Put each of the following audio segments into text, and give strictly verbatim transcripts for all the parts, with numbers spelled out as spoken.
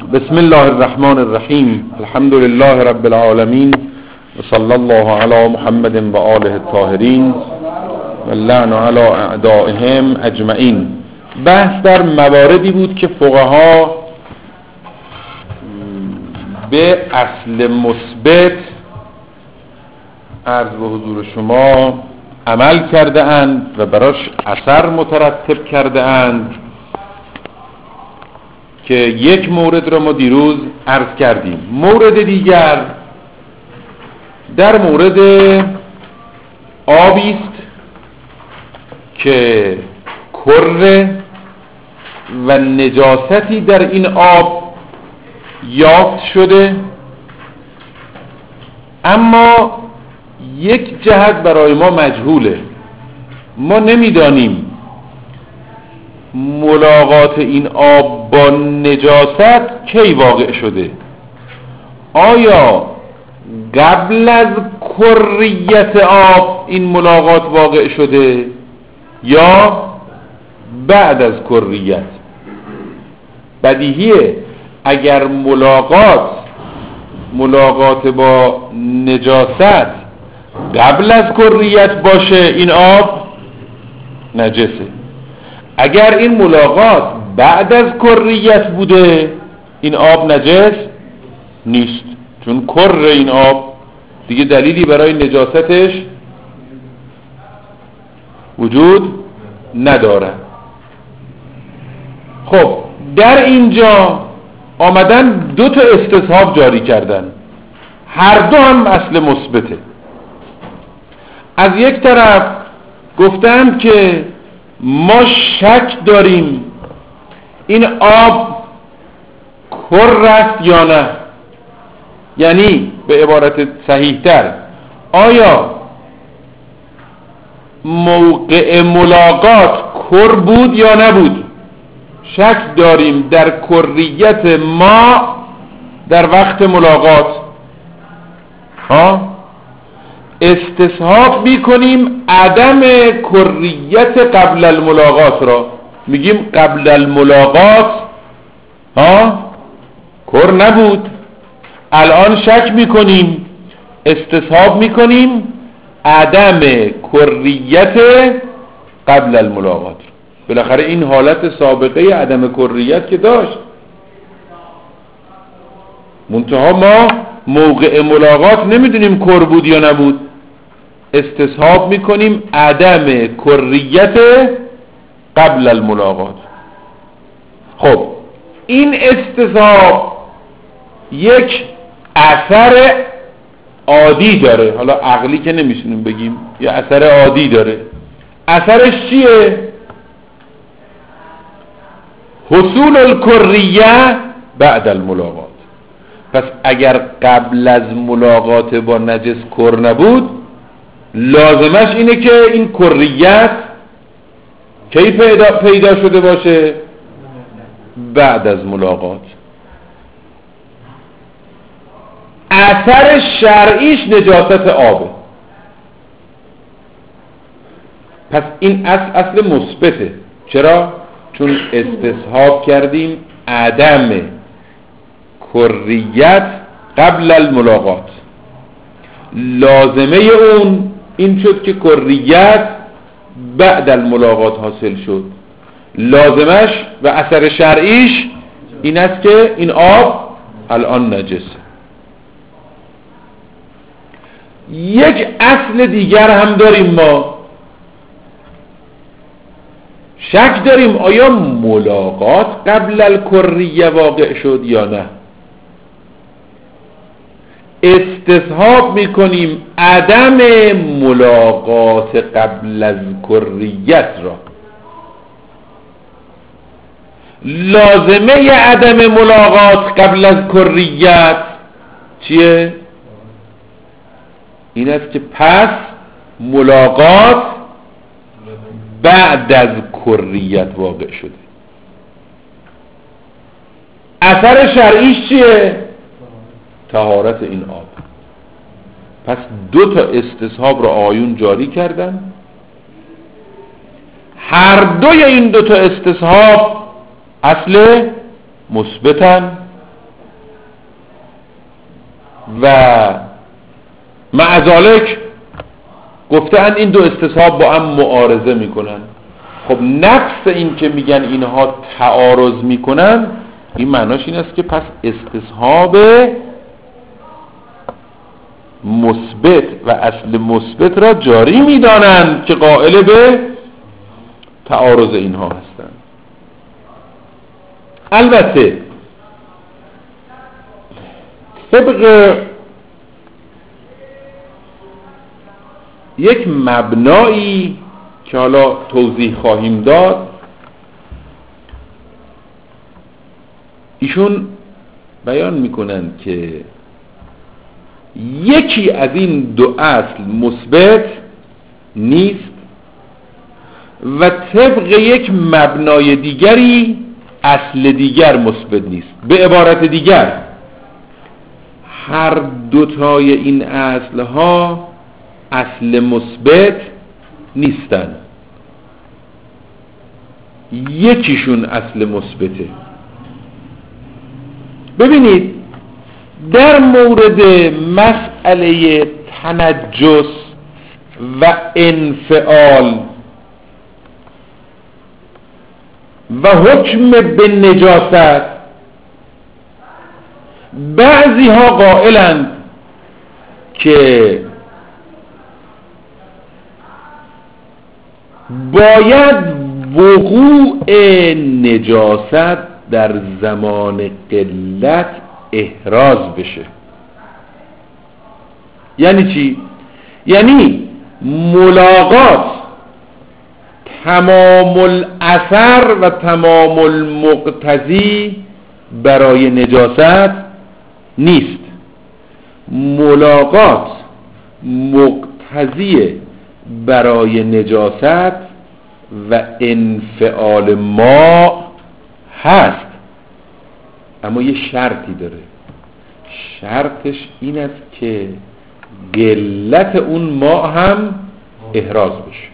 بسم الله الرحمن الرحیم. الحمد لله رب العالمین و صلی الله علی محمد و آله الطاهرین و لعن علی اعدائهم اجمعین. بحث در مواردی بود که فقها به اصل مثبت عرض به حضور شما عمل کرده اند و براش اثر مترتب کرده اند که یک مورد را ما دیروز عرض کردیم. مورد دیگر در مورد آبی است که کر و نجاستی در این آب یافت شده، اما یک جهت برای ما مجهوله. ما نمیدانیم ملاقات این آب با نجاست کی واقع شده. آیا قبل از کریت آب این ملاقات واقع شده یا بعد از کریت؟ بدیهیه اگر ملاقات ملاقات با نجاست قبل از کریت باشه این آب نجسه. اگر این ملاقات بعد از کریت بوده این آب نجس نیست، چون کر این آب دیگه دلیلی برای نجاستش وجود نداره. خب در اینجا آمدن دو تا استصحاب جاری کردن، هر دو هم اصل مثبته. از یک طرف گفتند که ما شک داریم این آب کر است یا نه، یعنی به عبارت صحیح تر آیا موقع ملاقات کر بود یا نبود. شک داریم در کریت ما در وقت ملاقات. ها استصحاب میکنیم عدم کریت قبل الملاقات را، میگیم قبل الملاقات ها کر نبود، الان شک میکنیم استصحاب میکنیم عدم کریت قبل الملاقات. بالاخره این حالت سابقه عدم کریت که داشت، منتها ما موقع ملاقات نمیدونیم کر بود یا نبود، استصحاب میکنیم عدم کریت قبل الملاقات. خب این استصحاب یک اثر عادی داره، حالا عقلی که نمیشونیم بگیم، یا اثر عادی داره. اثرش چیه؟ حصول الکریه بعد الملاقات. پس اگر قبل از ملاقات با نجس کر نبود، لازمش اینه که این کریت کی پیدا, پیدا شده باشه؟ بعد از ملاقات. اثر شرعیش نجاست آبه. پس این اصل اصل مثبته. چرا؟ چون استصحاب کردیم عدم کریت قبل الملاقات. لازمه اون این شد که کریت بعد الملاقات حاصل شد. لازمش و اثر شرعیش این است که این آب الان نجسه. یک اصل دیگر هم داریم، ما شک داریم آیا ملاقات قبل الکریه واقع شد یا نه. استصحاب میکنیم عدم ملاقات قبل از کریت را. لازمه عدم ملاقات قبل از کریت چیه؟ این است که پس ملاقات بعد از کریت واقع شده. اثر شرعیش چیه؟ طهارت این آب. پس دو تا استصحاب را آیون جاری کردن. هر دوی این دو تا استصحاب اصل مثبتن و معذالک گفتن این دو استصحاب با هم معارضه میکنن. خب نفس این که میگن اینها تعارض میکنن، این معناش این است که پس استصحاب مثبت و اصل مثبت را جاری میدانند که قائل به تعارض اینها هستند. البته طبق یک مبنایی که حالا توضیح خواهیم داد، ایشون بیان میکنن که یکی از این دو اصل مثبت نیست و طبق یک مبنای دیگری اصل دیگر مثبت نیست. به عبارت دیگر هر دوتای این اصل ها اصل مثبت نیستن، یکیشون اصل مثبته. ببینید در مورد مسئله تنجس و انفعال و حکم به نجاست، بعضی ها قائلند که باید وقوع نجاست در زمان قلت احراز بشه. یعنی چی؟ یعنی ملاقات تمام الاثر و تمام المقتضی برای نجاست نیست. ملاقات مقتضی برای نجاست و انفعال ما هست، اما یه شرطی داره. شرطش این است که قلت اون ما هم احراز بشه.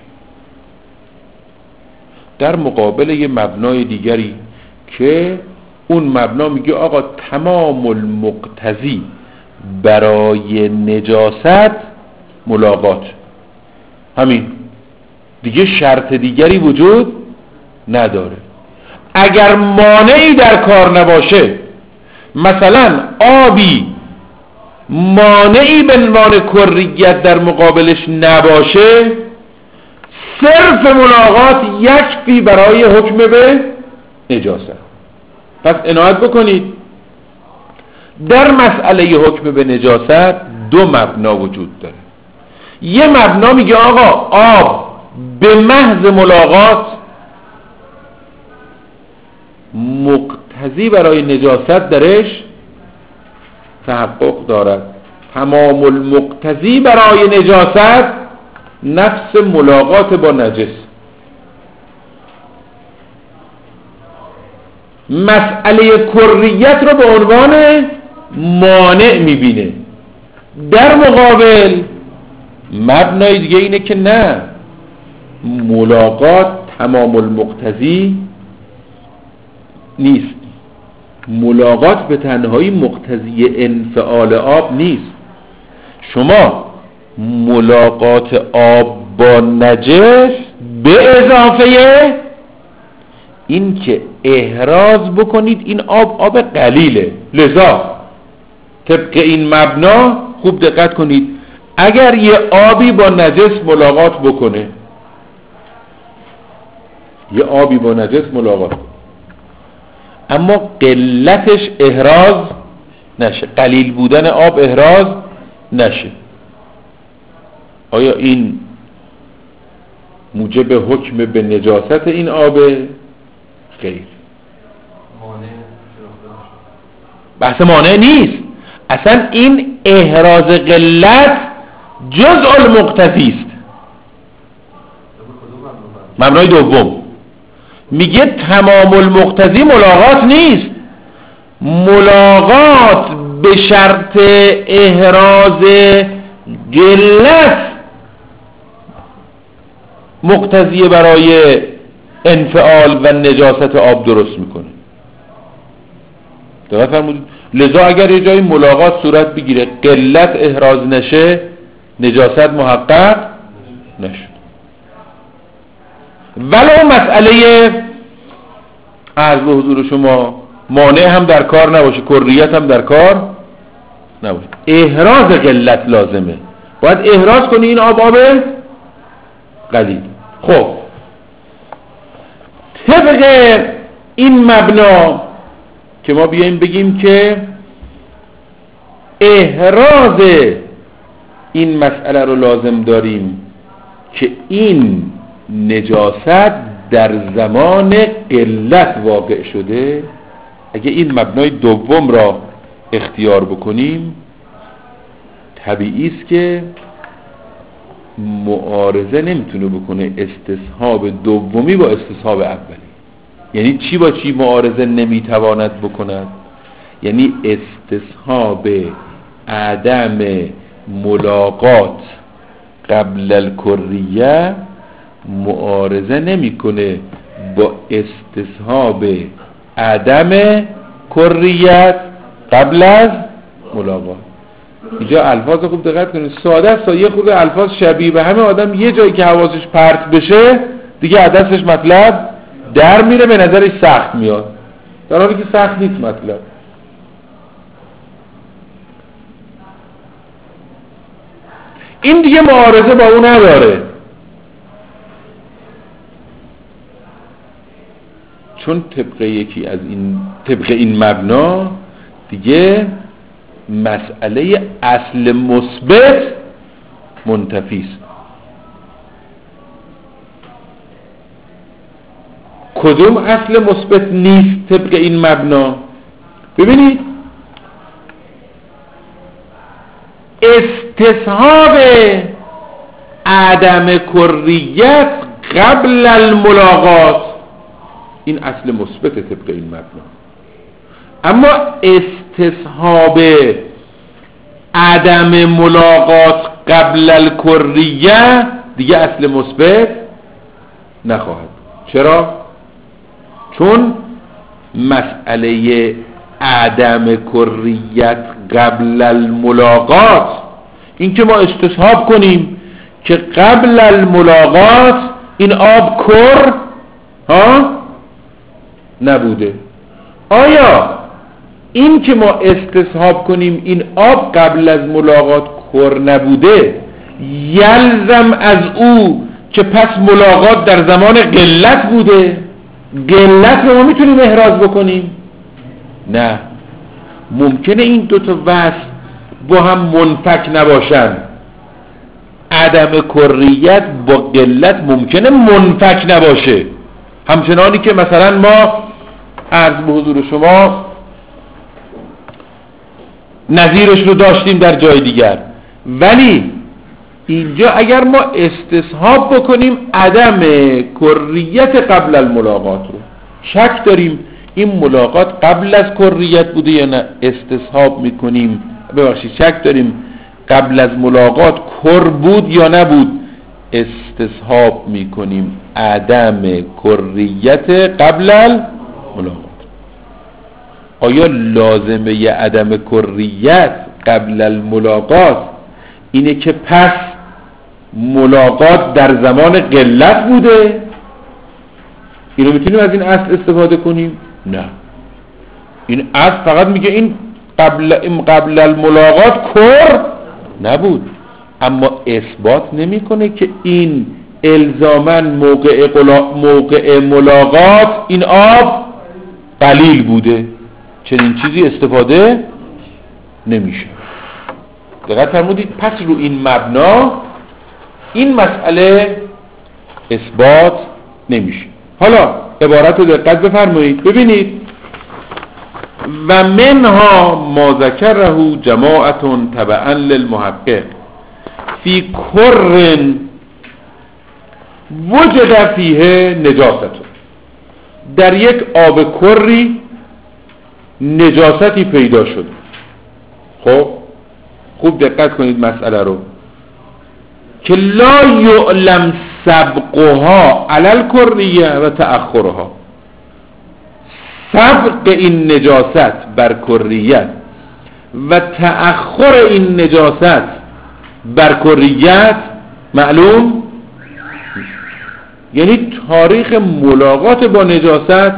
در مقابل یه مبنای دیگری که اون مبنا میگه آقا تمام المقتضی برای نجاست ملاقات، همین دیگه شرط دیگری وجود نداره. اگر مانعی در کار نباشه، مثلا آبی مانعی به عنوان کریت در مقابلش نباشه، صرف ملاقات یکفی برای حکم به نجاست. پس عنایت بکنید در مسئله حکم به نجاست دو مبنا وجود داره. یه مبنا میگه آقا آب به محض ملاقات مقتضی برای نجاست درش تحقق دارد. تمام المقتضی برای نجاست نفس ملاقات با نجس. مسئله کریت رو به عنوان مانع میبینه. در مقابل مبنای دیگه اینه که نه، ملاقات تمام المقتضی نیست. ملاقات به تنهایی مقتضی انفعال آب نیست. شما ملاقات آب با نجس به اضافه این که احراز بکنید این آب آب قلیله، لذا طبق این مبنا خوب دقت کنید، اگر یه آبی با نجس ملاقات بکنه، یه آبی با نجس ملاقات اما قلتش احراز نشه، قلیل بودن آب احراز نشه، آیا این موجب حکم به نجاست این آب؟ خیر، بحث مانع نیست. اصلا این احراز قلت جزء المقتضی است. مبنای دوم میگه تمام المقتضی ملاقات نیست. ملاقات به شرط احراز قلت مقتضی برای انفعال و نجاست آب درست میکنه. دقت فرمودید. لذا اگر یه جایی ملاقات صورت بگیره قلت احراز نشه نجاست محقق نشد. ولو مسئله عرض به حضور شما مانع هم در کار نباشه، کریت هم در کار نباشه، احراز قلت لازمه، باید احراز کنی این آب آب قلیل. خب طبق این مبنا که ما بیاییم بگیم که احراز این مسئله رو لازم داریم که این نجاست در زمان قلت واقع شده، اگه این مبنای دوم را اختیار بکنیم طبیعی است که معارضه نمیتونه بکنه استصحاب دومی با استصحاب اولی. یعنی چی با چی معارضه نمیتواند بکند؟ یعنی استصحاب عدم ملاقات قبل الکریه معارضه نمیکنه با استصحاب عدم کریت قبل از ملاقات. اینجا الفاظ خوب دقت کنید، ساده است، یه خود الفاظ شبیه به همه آدم یه جایی که حواسش پرت بشه دیگه عدسش مطلب در میره، به نظرش سخت میاد، در حالی که سخت نیست مطلب. این دیگه معارضه با اون نداره، چون طبق یکی از این طبق این مبنا دیگه مسئله اصل مثبت منتفی است. کدوم اصل مثبت نیست طبق این مبنا؟ ببینید استصحاب عدم کریت قبل الملاقات این اصل مثبت طبق این مبنا، اما استصحاب عدم ملاقات قبل الکریه دیگه اصل مثبت نخواهد. چرا؟ چون مسئله عدم کریت قبل الملاقات، این که ما استصحاب کنیم که قبل الملاقات این آب کر ها نبوده، آیا این که ما استصحاب کنیم این آب قبل از ملاقات کر نبوده یلزم از او که پس ملاقات در زمان قلت بوده؟ قلت رو ما میتونیم احراز بکنیم؟ نه، ممکنه این دوتا وصف با هم منفک نباشن. عدم کریت با قلت ممکنه منفک نباشه، همچنانی که مثلا ما عرض به حضور شما نظیرش رو داشتیم در جای دیگر. ولی اینجا اگر ما استصحاب بکنیم عدم کریت قبل الملاقات رو، شک داریم این ملاقات قبل از کریت بوده یا نه، استصحاب میکنیم، ببخشید شک داریم قبل از ملاقات کر بود یا نبود، استصحاب میکنیم عدم کریت قبل الملاقات. آیا لازمه ی عدم کریت قبل الملاقات اینه که پس ملاقات در زمان قلت بوده؟ اینو میتونیم از این اصل استفاده کنیم؟ نه، این اصل فقط میگه این قبل این قبل الملاقات کر نبود، اما اثبات نمیکنه که این الزاماً موقع موقع ملاقات این آب قلیل بوده. چنین چیزی استفاده نمیشه. دقت فرمودید؟ پس رو این مبنا این مسئله اثبات نمیشه. حالا عبارت رو دقت بفرمایید ببینید، و منها ما ذکره جماعت تبعا للمحقق فی کر وجد فیه نجاست، در یک آب کری نجاستی پیدا شد. خب خوب دقت کنید مسئله رو که لا یعلم سبقها علی الکریه و تأخرها، سبق این نجاست بر کریت و تأخر این نجاست بر کریت معلوم، یعنی تاریخ ملاقات با نجاست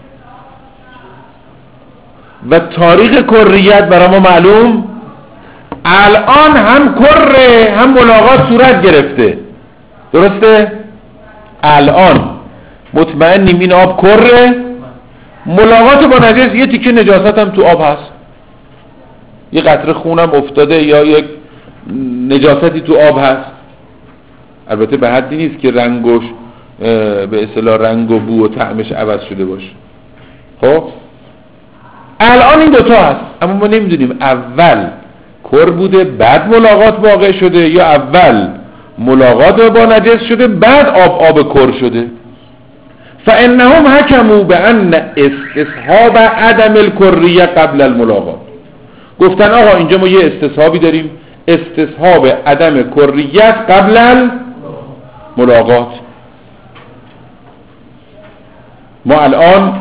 و تاریخ کریت برای ما معلوم. الان هم کره هم ملاقات صورت گرفته، درسته؟ الان مطمئنیم این آب کره، ملاقات با نجس، یه تیکه نجاست هم تو آب هست، یه قطره خونم افتاده یا یک نجاستی تو آب هست، البته به حدی نیست که رنگش به اصطلاح رنگ و بو و طعمش عوض شده باشه. خب الان این دوتا هست، اما ما نمیدونیم اول کر بوده بعد ملاقات واقع شده یا اول ملاقات با نجس شده بعد آب آب کر شده. فانهم حکموا بان استصحاب عدم الکریه قبل الملاقات، گفتن آقا اینجا ما یه استصحابی داریم، استصحاب عدم کریت قبل الملاقات. ما الان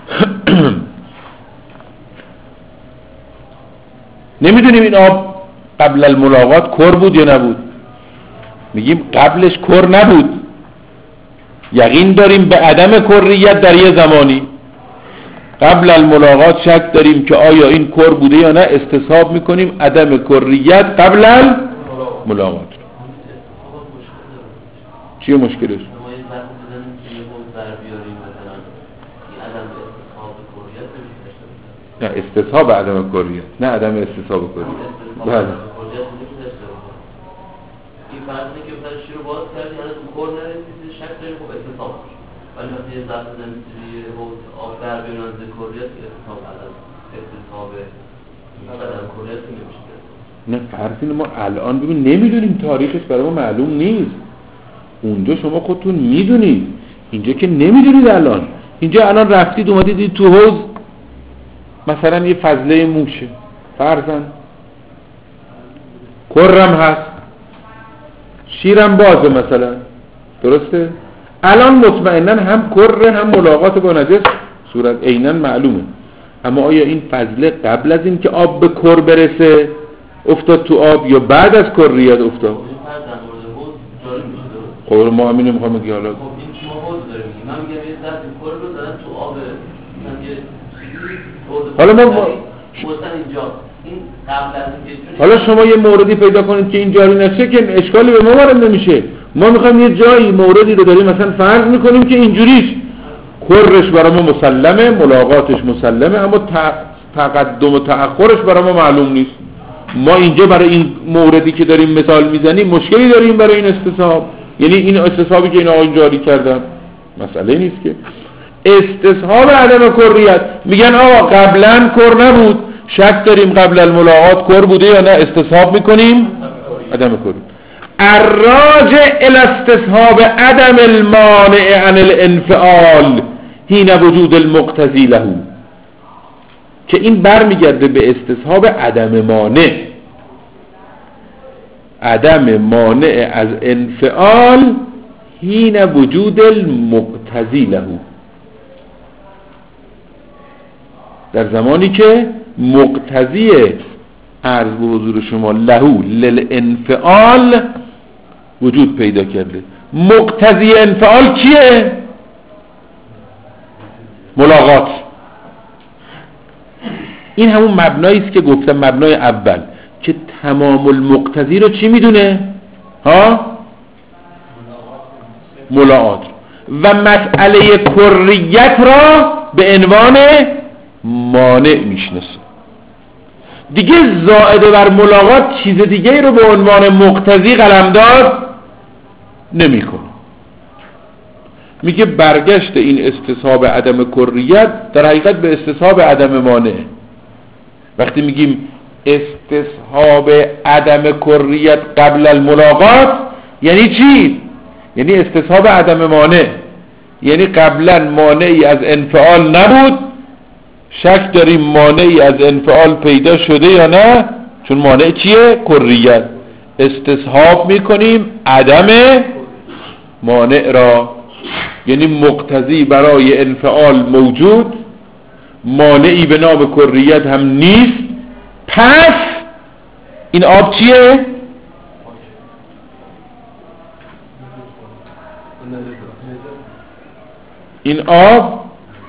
نمیدونیم این آب قبل الملاقات کر بود یا نبود، میگیم قبلش کر نبود، یقین داریم به عدم کریت در یه زمانی، قبل الملاقات شک داریم که آیا این کر بوده یا نه، استصحاب میکنیم عدم کریت قبل الملاقات. چیه مشکلش؟ نه استصحاب عدم کریت، نه عدم استصحاب کریت. بله این فرضی که مثلا شیر رو باز کردی هنوز اون کور نرسید شک داریم خب استصحاب میشه، ولی مثلا یه ظرف زمینی حوض آب در بیرون از کریت استصحاب عدم استصحاب عدم کریت نمیشه. نه فرض اینه ما الان ببین نمیدونیم، تاریخش برای ما معلوم نیست، اونجا شما خودتون میدونید، اینجا که نمیدونید. الان اینجا الان رفتید اومدید دید تو حوض مثلا یه فضله موشه فرضاً کرم هست، شیرم بازه مثلا، درسته؟ الان مطمئنن هم کره هم ملاقات با نجس صورت عیناً معلومه، اما آیا این فضله قبل از این که آب به کر برسه افتاد تو آب یا بعد از کریت افتاد؟ خب ما همین نمیخوام بگی حالا خب این ما حوض داره میگیم، من میگم یه ظرف کر رو دادن تو آب حالا ما مثلا اینجا این قبل از اینکه حالا شما یه موردی پیدا کنید که این جاری نشه که اشکالی به ما وارد نمیشه. ما میخوایم یه جایی موردی رو داریم مثلا فرض میکنیم که اینجوریش، کرش برای ما مسلمه، ملاقاتش مسلمه، اما تقدم و تأخرش برای ما معلوم نیست. ما اینجا برای این موردی که داریم مثال میزنیم مشکلی داریم برای این استصحاب، یعنی این استصحابی که این آقایون جاری کردن مسئله نیست که استصحاب عدم کریت. میگن آقا قبلا کر نبود، شک داریم قبل الملاقات کر بوده یا نه، استصحاب میکنیم عدم کریت. الراجع الى استصحاب عدم المانع عن الانفعال حین وجود المقتضی له، که این برمیگرده به استصحاب عدم مانع، عدم مانع از انفعال حین وجود المقتضی له، در زمانی که مقتضی عرض به حضور شما لهو للانفعال وجود پیدا کرده. مقتضی انفعال کیه؟ ملاقات. این همون مبنایی است که گفتم، مبنای اول که تمام المقتضی رو چی میدونه؟ ها؟ ملاقات. و مسئله کریت را به عنوان مانع میشناسه. دیگه زائده بر ملاقات چیز دیگه رو به عنوان مقتضی قلمداد نمیکنه. میگه برگشت این استصحاب عدم کریت در حقیقت به استصحاب عدم مانع. وقتی میگیم استصحاب عدم کریت قبل الملاقات یعنی چی؟ یعنی استصحاب عدم مانع، یعنی قبلا مانعی از انفعال نبود، شک داریم مانعی از انفعال پیدا شده یا نه، چون مانع چیه؟ کریت. استصحاب میکنیم عدم مانع را، یعنی مقتضی برای انفعال موجود مانعی به نام کریت هم نیست، پس این آب چیه؟ این آب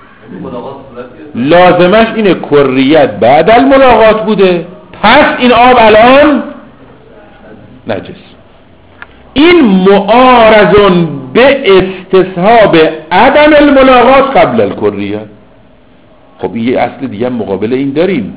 لازمش اینه کریت بعد الملاقات بوده، پس این آب الان نجس. این معارضون به استصحاب عدم الملاقات قبل الکریت. خب یه اصل دیگه مقابل این داریم،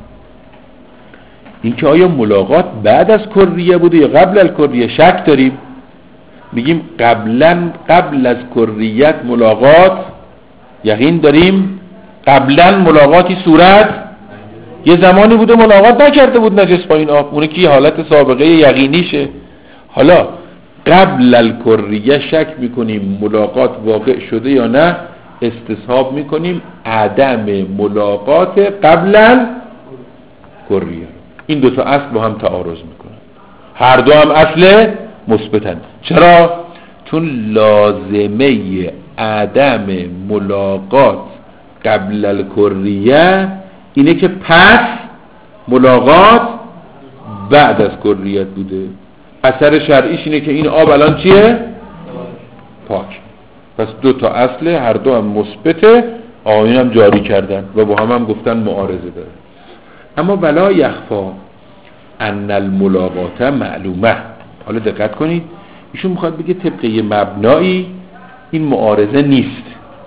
این که آیا ملاقات بعد از کریه بوده یا قبل الکریه شک داریم. میگیم قبلا قبل از کریت ملاقات یقین داریم، قبلا ملاقاتی صورت یه زمانی بوده ملاقات نکرده بود نجس با این آب، اونه که حالت سابقه یقینیشه. حالا قبل الکریه شک میکنیم ملاقات واقع شده یا نه، استصحاب میکنیم عدم ملاقات قبل الکریه. این دو تا اصل با هم تعارض میکنن، هر دو هم اصل مثبتن. چرا؟ چون لازمه عدم ملاقات قبل الکریه اینه که پس ملاقات بعد از کریت بوده. اثر شرعیش اینه که این آب الان چیه؟ پاک. پس دو تا اصل هر دو هم مثبته، آیین هم جاری کردن و با هم هم گفتن معارضه داره. اما ولا یخفا ان الملاقات معلومه. حالا دقت کنید، ایشون میخواد بگه طبق یه مبنایی این معارضه نیست.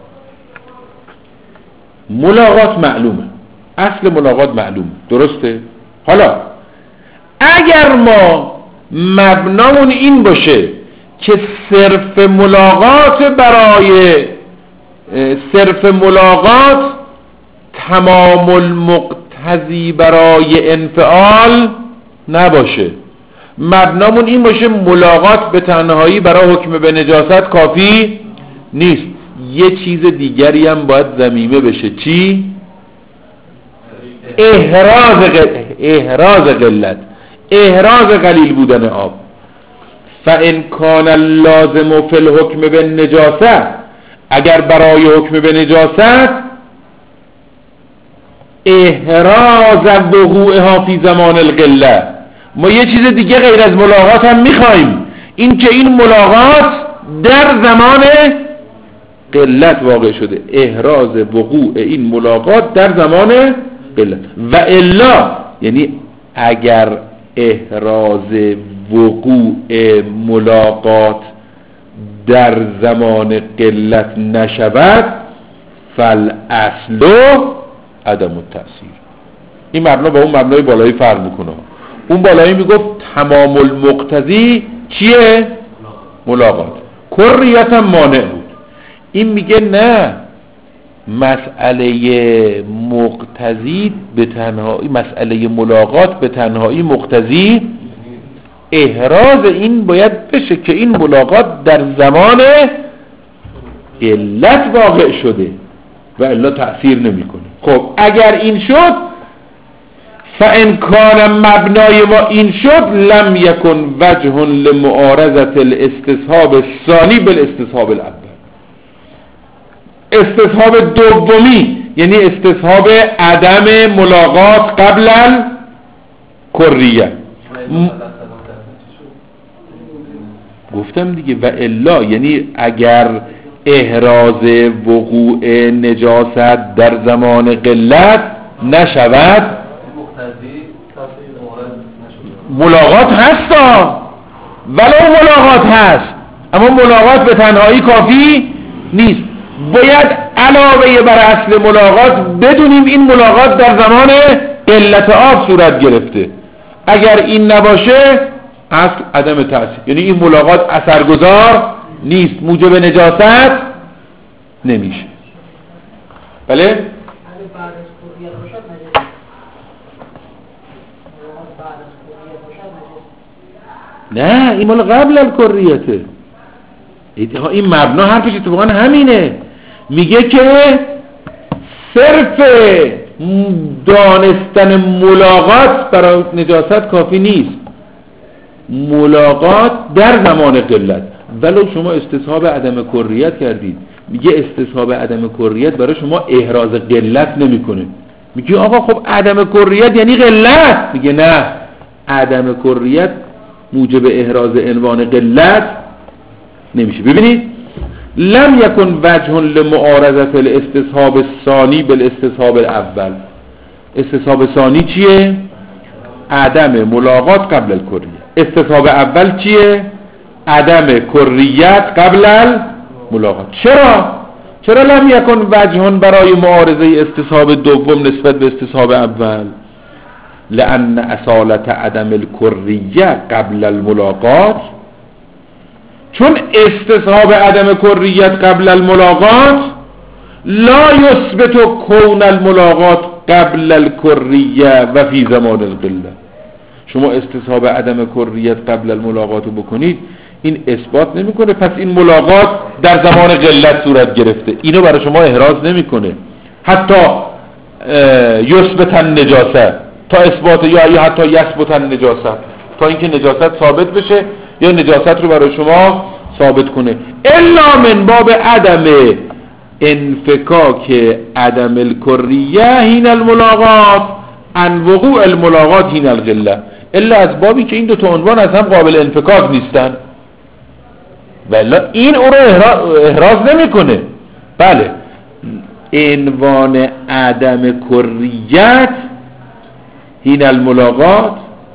ملاقات معلومه، اصل ملاقات معلومه، درسته؟ حالا اگر ما مبنامون این باشه که صرف ملاقات برای صرف ملاقات تمام المقتضی برای انفعال نباشه، مبنامون این باشه ملاقات به تنهایی برای حکم به نجاست کافی نیست، یه چیز دیگری هم باید ضمیمه بشه. چی؟ احراز قل... احراز قلت، احراز قلیل بودن آب. فان کان اللازم فی الحکم به نجاست، اگر برای حکم به نجاست احراز وقوعها فی زمان القله، ما یه چیز دیگه غیر از ملاقات هم میخوایم، این که این ملاقات در زمان قلت واقع شده، احراز وقوع این ملاقات در زمان قلت. و الا یعنی اگر احراز وقوع ملاقات در زمان قلت نشود فالاصل عدم التأثیر. این مبنا با اون مبنای بالایی فرق میکنه. اون بالایی میگفت تمام المقتضی چیه؟ ملاقات. کریت هم مانع بود. این میگه نه، مسئله مقتضی به تنهایی، مسئله ملاقات به تنهایی مقتضی احراز این باید بشه که این ملاقات در زمان علت واقع شده و الا تأثیر نمیکنه. خب اگر این شد فان کان مبنای ما این شد لم یکن وجه لمعارضة الاستصحاب الثانی بالاستصحاب الاول. استصحاب دومی یعنی استصحاب عدم ملاقات قبل الکریه. م... گفتم دیگه و الا یعنی اگر احراز وقوع نجاست در زمان قلت نشود ملاقات هستا، ولو ملاقات هست اما ملاقات به تنهایی کافی نیست، باید علاوه بر اصل ملاقات بدونیم این ملاقات در زمان قلت آب صورت گرفته. اگر این نباشه اصل عدم تأثیر، یعنی این ملاقات اثرگذار نیست، موجب نجاست نمیشه. بله؟ نه این مال قبل الکریته. این مبنا حرفش اتفاقا همینه، میگه که صرف دانستن ملاقات برای نجاست کافی نیست، ملاقات در زمان قلت. ولو شما استصحاب عدم کریت کردید میگه استصحاب عدم کریت برای شما احراز قلت نمیکنه. میگه آقا خب عدم کریت یعنی قلت. میگه نه، عدم کریت موجب احراز عنوان قلت نمیشه. ببینید لم یکن وجه لمعارضه الاستصحاب الثانی بالاستصحاب الاول. استصحاب ثانی چیه؟ عدم ملاقات قبل الکریه. استصحاب اول چیه؟ عدم کریت قبل الملاقات. چرا؟ چرا لم یکن وجه برای معارضه استصحاب دوم نسبت به استصحاب اول؟ لأن اصالت عدم الکریه قبل الملاقات، چون استصحاب عدم کریت قبل الملاقات لا یثبت کون الملاقات قبل الکریه و فی زمان القله. شما استصحاب عدم کریت قبل الملاقات رو بکنید، این اثبات نمیکنه پس این ملاقات در زمان قلت صورت گرفته، اینو برای شما احراز نمیکنه. حتی یثبت النجاست، تا اثبات یا یا حتی یثبت النجاست، تا اینکه نجاست ثابت بشه یا نجاست رو برای شما ثابت کنه. الا من باب عدم انفکاک عدم الکریه هین الملاقات ان وقوع الملاقات هین القله، الا از بابی که این دو تا عنوان از هم قابل انفکاک نیستن، ولی این او رو احراز نمیکنه. بله، عنوان عدم کریت هین الملاقات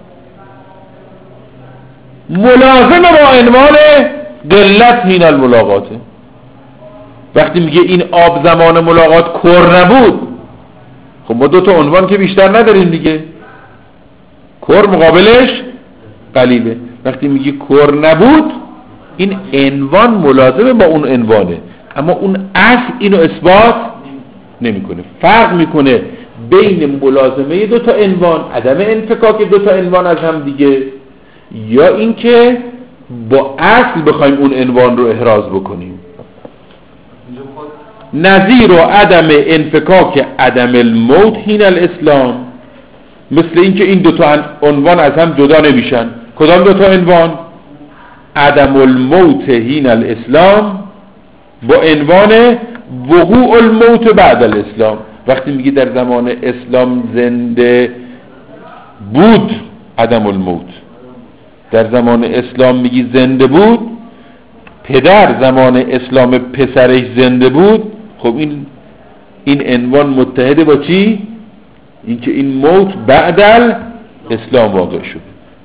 ملازم با عنوان قلت هین الملاقاته. وقتی میگه این آب زمان ملاقات کر نبود، خب ما دو تا عنوان که بیشتر نداریم دیگه، کر مقابلش قلیله. وقتی میگه کر نبود، این عنوان ملازمه با اون عنوانه، اما اون اصل اینو اثبات نمیکنه. فرق میکنه بین ملازمه دو تا عنوان، عدم انفکاک دو تا عنوان از هم دیگه، یا اینکه با اصل بخوایم اون عنوان رو احراز بکنیم. نظیر و عدم انفکاک عدم الموت هین الاسلام، مثل اینکه این دو تا عنوان از هم جدا نمیشن. کدام دو تا عنوان؟ عدم الموت هین الاسلام با عنوان وقوع الموت بعد الاسلام. وقتی میگی در زمان اسلام زنده بود عدم الموت، در زمان اسلام میگی زنده بود، پدر زمان اسلام پسرش زنده بود، خب این این عنوان متحده با چی؟ اینکه این موت بعد الاسلام واقع شد.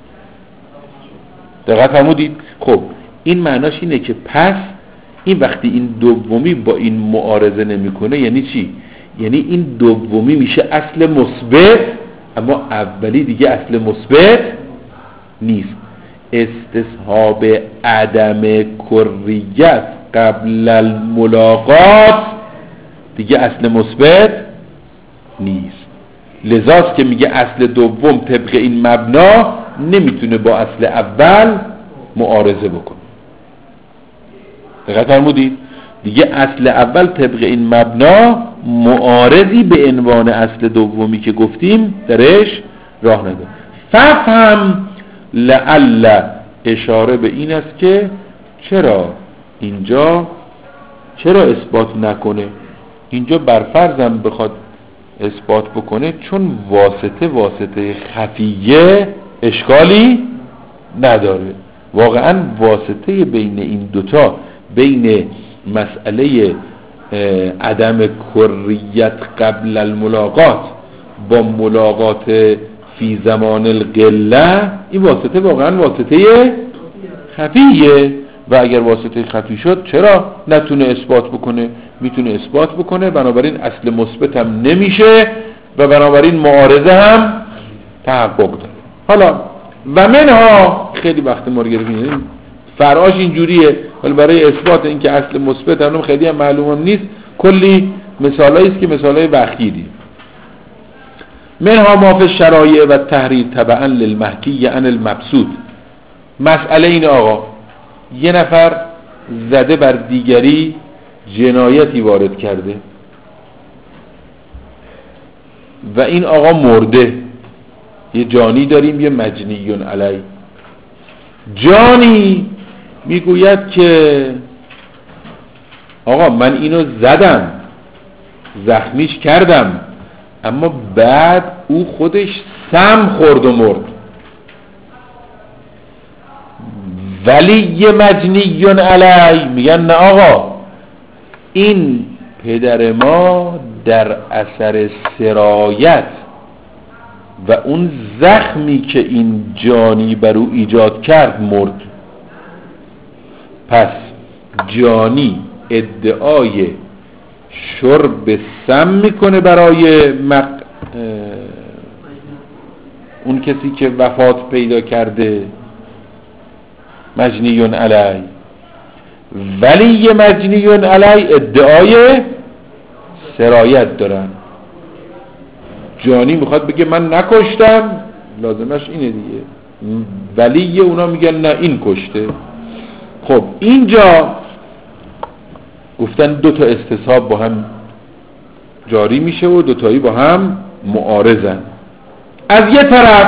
دقیق فرمودید؟ خب این معناش اینه که پس این وقتی این دومی با این معارضه نمیکنه یعنی چی؟ یعنی این دومی میشه اصل مثبت، اما اولی دیگه اصل مثبت نیست. استصحاب عدم کریت قبل الملاقات دیگه اصل مثبت نیست. لذاست که میگه اصل دوم طبق این مبنا نمیتونه با اصل اول معارضه بکنه. دقیق فرمودید؟ دیگه اصل اول طبق این مبنا معارضی به عنوان اصل دومی که گفتیم درش راه نداره. فهم لعل اشاره به این است که چرا اینجا چرا اثبات نکنه؟ اینجا برفرضم بخواد اثبات بکنه چون واسطه واسطه خفیه اشکالی نداره. واقعا واسطه بین این دوتا، بین مسئله عدم کریت قبل الملاقات با ملاقات فی زمان القله، این واسطه واقعا واسطه خفیه و اگر واسطه خفی شد چرا نتونه اثبات بکنه؟ میتونه اثبات بکنه، بنابراین اصل مثبت هم نمیشه و بنابراین معارضه هم تحقق داره. حالا و منها خیلی وقت ما رو گرفتیم فراش اینجوریه، ولی برای اثبات اینکه اصل مثبت هم خیلی هم معلوم هم نیست، کلی مثالایی است که مثالای بخیلی. منها ما فی الشرایع و تحریر تبعا للمحکی عن المبسوط. مسئله این آقا یه نفر زده بر دیگری جنایتی وارد کرده و این آقا مرده، یه جانی داریم یه مجنیون علی. جانی میگوید که آقا من اینو زدم، زخمیش کردم، اما بعد او خودش سم خورد و مرد. ولی مجنی علی میگن نه آقا، این پدر ما در اثر سرایت و اون زخمی که این جانی بر او ایجاد کرد مرد. پس جانی ادعای شرب سم میکنه برای مق... اون کسی که وفات پیدا کرده، مجنیون علی. ولی مجنیون علی ادعای سرایت دارن. جانی میخواد بگه من نکشتم، لازمش اینه دیگه، ولی اونا میگن نه این کشته. خب اینجا گفتن دو تا استصحاب با هم جاری میشه و دوتایی با هم معارضن. از یه طرف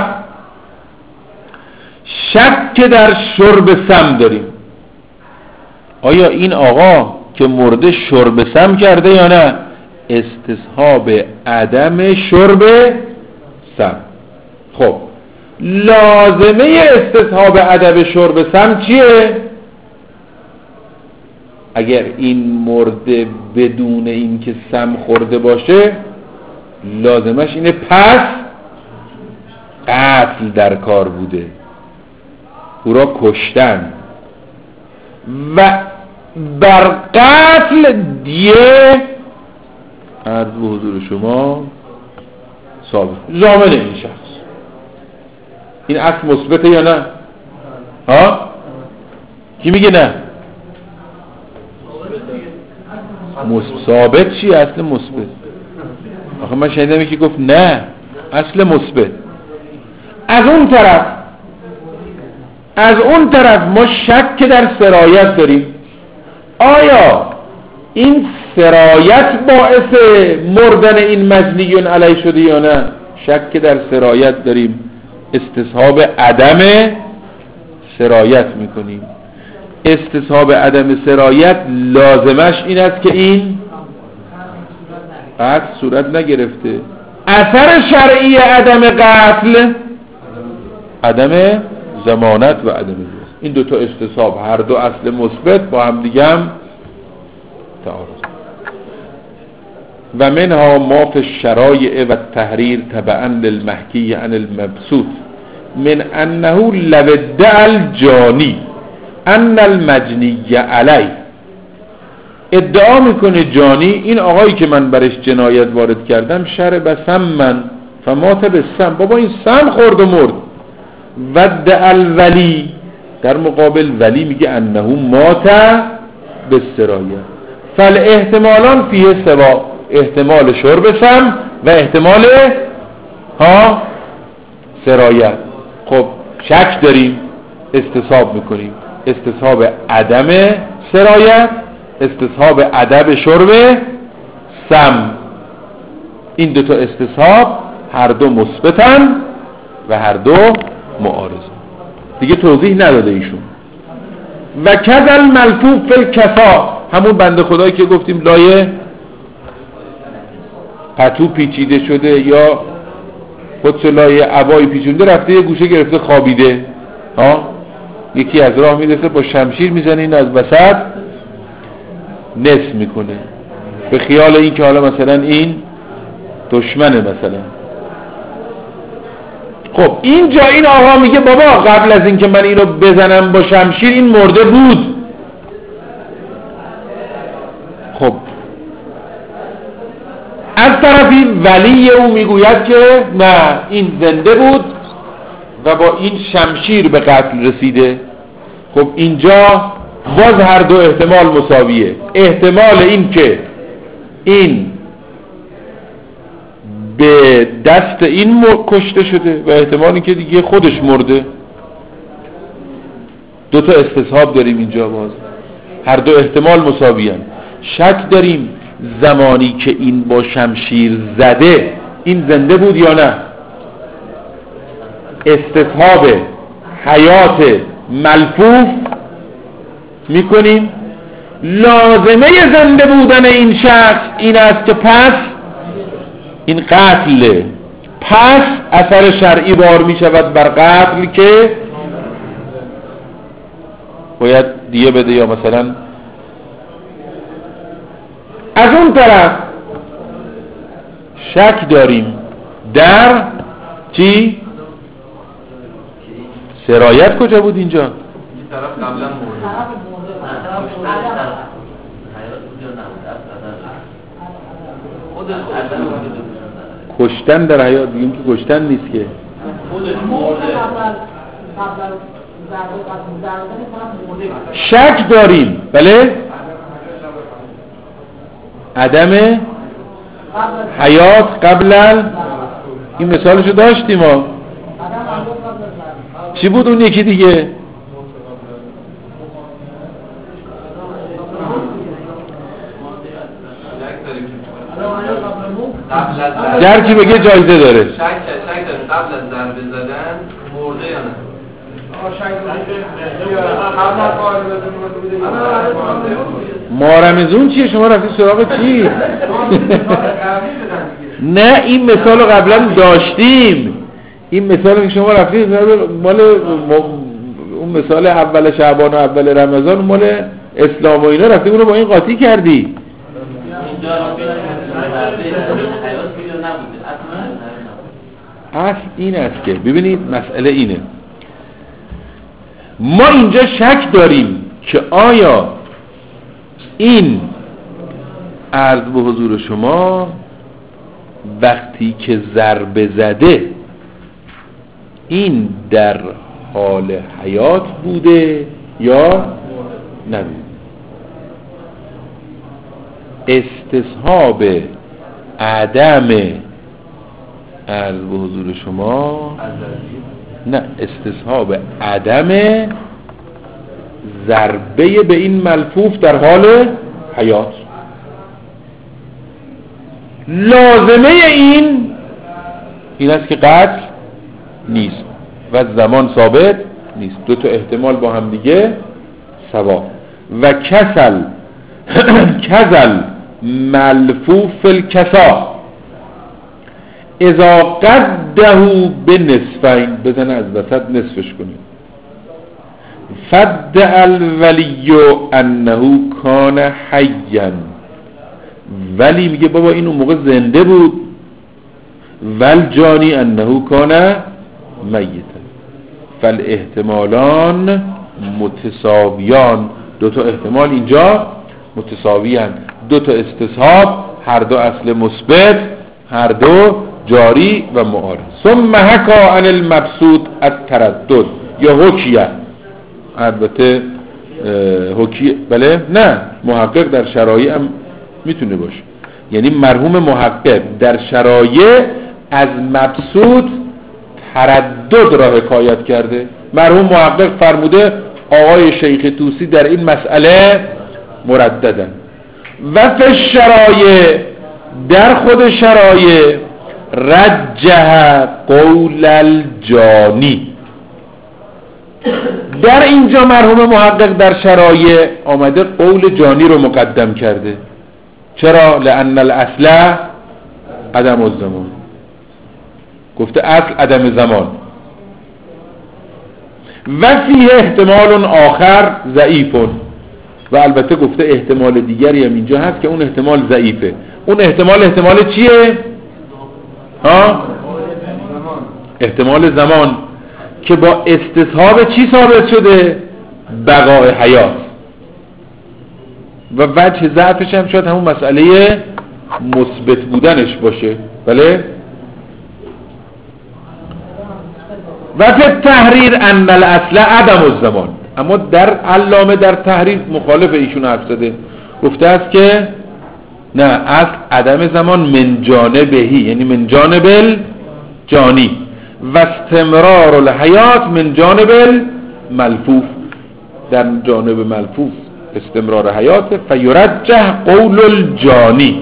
شک در شرب سم داریم، آیا این آقا که مرده شرب سم کرده یا نه؟ استصحاب عدم شرب سم. خب لازمه استصحاب عدم شرب سم چیه؟ اگر این مرده بدون این که سم خورده باشه، لازمش اینه پس قتل در کار بوده، او را کشتن و بر قتل دیه عرض به حضور شما ثابت ضامن این شخص. این اصل مثبته یا نه؟ ها؟ کی میگه نه؟ ثابت چی؟ اصل مثبت. آخه من شنیدم یکی گفت نه اصل مثبت. از اون طرف از اون طرف ما شک در سرایت داریم. آیا این سرایت باعث مردن این مجنیون علی شده یا نه؟ شک در سرایت داریم، استصحاب عدم سرایت میکنیم. استصحاب عدم سرایت لازمش این است که این قتل صورت نگرفته. اثر شرعی عدم قتل عدم ضمانت و عدم جواز. این دو تا استصحاب هر دو اصل مثبت با هم دیگه هم تعارض. و منها ما فی الشرایع و التحریر تبعا للمحکی عن المبسوط من انه لو ادعى الجانی ان المجنی علی. ادعا میکنه جانی این آقایی که من برش جنایت وارد کردم شرب سمن فمات بالسم، بابا این سم خورد و مرد. و ادعى الولی، در مقابل ولی میگه انه مات بالسرایه. فالاحتمالان فیه سوا، احتمال شرب سم و احتمال ها سرایت. خب شک داریم، استصحاب میکنیم، استصحاب عدم سرایت، استصحاب عدم شرب سم. این دو تا استصحاب هر دو مثبتن و هر دو معارضن. دیگه توضیح نداده ایشون. و کذل ملفوف فی الکفا، همون بنده خدایی که گفتیم لایه پتو پیچیده شده یا خودش لایه عبایی پیچونده، رفته یه گوشه گرفته خوابیده، ها یکی از راه میرسه با شمشیر میزنه این از وسط نصف میکنه به خیال این که حالا مثلا این دشمنه مثلا. خب اینجا این آقا میگه بابا قبل از این که من اینو بزنم با شمشیر این مرده بود. خب از طرفی ولی او میگوید که نه این زنده بود و با این شمشیر به قتل رسیده. خب اینجا باز هر دو احتمال مساویه. احتمال این که این به دست این کشته شده و احتمال این که دیگه خودش مرده. دو تا استصحاب داریم اینجا، باز هر دو احتمال مساویان. شک داریم زمانی که این با شمشیر زده این زنده بود یا نه. استصحاب حیات ملفوف میکنیم لازمه زنده بودن این شخص این است که پس این قتل، پس اثر شرعی بار می شود بر قتل که باید دیه بده، یا مثلا از اون طرف شک داریم در چی؟ سرایت کجا بود اینجا؟ این طرف قبلا مرده کشتن در حیات دیگه که کشتن نیست که شک داریم. بله عدم حیات قبل، این مثالشو داشتیم ها. چی بود اون یکی دیگه؟ گر کی بگه جایزه داره. شک شک داریم قبل از ضربه زدن مرده یا نه؟ مارمزون چیه؟ شما رفتی سراغ چی؟ نه این مثال رو قبلا داشتیم. این مثال که شما رفتی مال اون مثال اول شعبان و اول رمضان مال اسلام و اینا، رفتی اون رو با این قاطی کردی. اصل این است که ببینید مسئله اینه، ما اینجا شک داریم که آیا این عرض به حضور شما وقتی که ضربه زده این در حال حیات بوده یا نبوده. استصحاب عدم عرض به حضور شما نه استصحاب عدم ضربه به این ملفوف در حال حیات. لازمه این این است که قتل نیست و زمان ثابت نیست. دو تا احتمال با هم دیگه سوا. و کسل کسل ملفوف الکسا اذا قده به نصفین، بزنه از وسط نصفش کنه. فدع الولی انه کان حیا، ولی میگه بابا این اون موقع زنده بود. ول جانی انه کان میتا، فل احتمالان متساویان، دو تا احتمال اینجا متساویان، دو تا استصحاب، هر دو اصل مثبت، هر دو جاری و معارض. ثم حکا عن المبسوط التردد یا حکیه، البته حکیه بله نه محقق در شرایع هم میتونه باشه، یعنی مرحوم محقق در شرایع از مبسوط تردد را حکایت کرده. مرحوم محقق فرموده آقای شیخ طوسی در این مسئله مرددن. و فی الشرایع، در خود شرایع، رجح قول الجانی، در اینجا مرحوم محقق در شرایع آمده قول جانی رو مقدم کرده. چرا؟ لأن الاصل عدم الزمان، گفته اصل عدم زمان. و فیه احتمال آخر ضعیف، و البته گفته احتمال دیگری هم اینجا هست که اون احتمال ضعیفه. اون احتمال احتمال چیه؟ ها؟ احتمال زمان که با استصحاب چی ثابت شده؟ بقای حیات. و وجه ضعفش هم شاید همون مسئله مثبت بودنش باشه. بله؟ و فی تحریر ان الاصل عدم الزمان، اما در علامه در تحریر مخالف ایشون حرف زده، گفته است که نه، اصل عدم زمان من جانبهی، یعنی من جانب الجانی، و استمرار الحیات من جانب الملفوف، در جانب ملفوف استمرار حیات. فیرجح قول الجانی،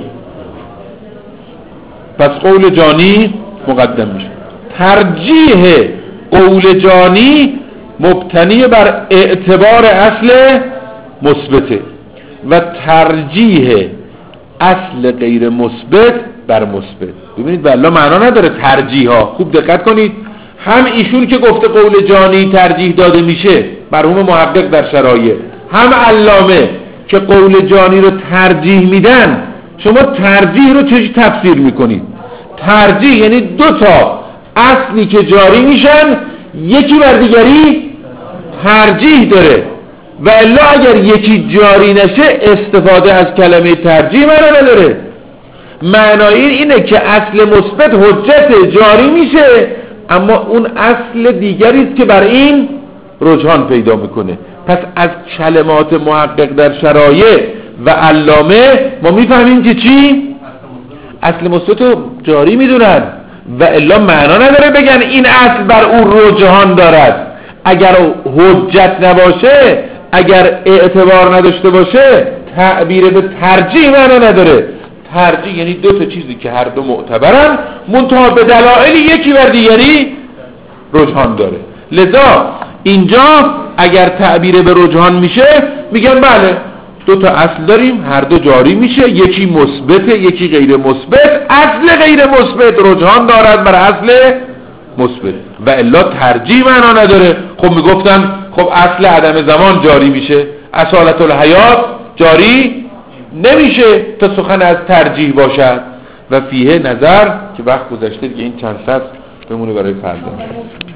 پس قول جانی مقدم میشه. ترجیح قول جانی مبتنی بر اعتبار اصل مثبته و ترجیح اصل غیر مثبت بر مثبت. ببینید والله معنا نداره ترجیح ها، خوب دقت کنید. هم ایشون که گفته قول جانی ترجیح داده میشه، مرحوم محقق در شرایع، هم علامه که قول جانی رو ترجیح میدن. شما ترجیح رو چجوری تفسیر میکنید؟ ترجیح یعنی دو تا اصلی که جاری میشن یکی بر دیگری ترجیح داره، و الا اگر یکی جاری نشه استفاده از کلمه ترجیح معنا نداره. معنای اینه که اصل مثبت حجت جاری میشه، اما اون اصل دیگری است که بر این رجحان پیدا میکنه. پس از کلمات محقق در شرایع و علامه ما میفهمیم که چی؟ اصل مثبت رو جاری میدونن، و الا معنا نداره بگن این اصل بر اون رجحان دارد. اگر حجت نباشه، اگر اعتبار نداشته باشه، تعبیر به ترجیح معنا نداره. ترجیح یعنی دو تا چیزی که هر دو معتبرن، منتها به دلایل یکی بر دیگری رجحان داره. لذا اینجا اگر تعبیر به رجحان میشه میگن بله دو تا اصل داریم، هر دو جاری میشه، یکی مثبت یکی غیر مثبت، اصل غیر مثبت رجحان دارد بر اصل مثبت، و الا ترجیح معنا نداره. خب میگفتن خب اصل عدم زمان جاری میشه، اصالت الحیات جاری نمیشه تا سخن از ترجیح باشد. و فیه نظر که وقت گذشته دیگه این چند فصل بمونه برای فردا.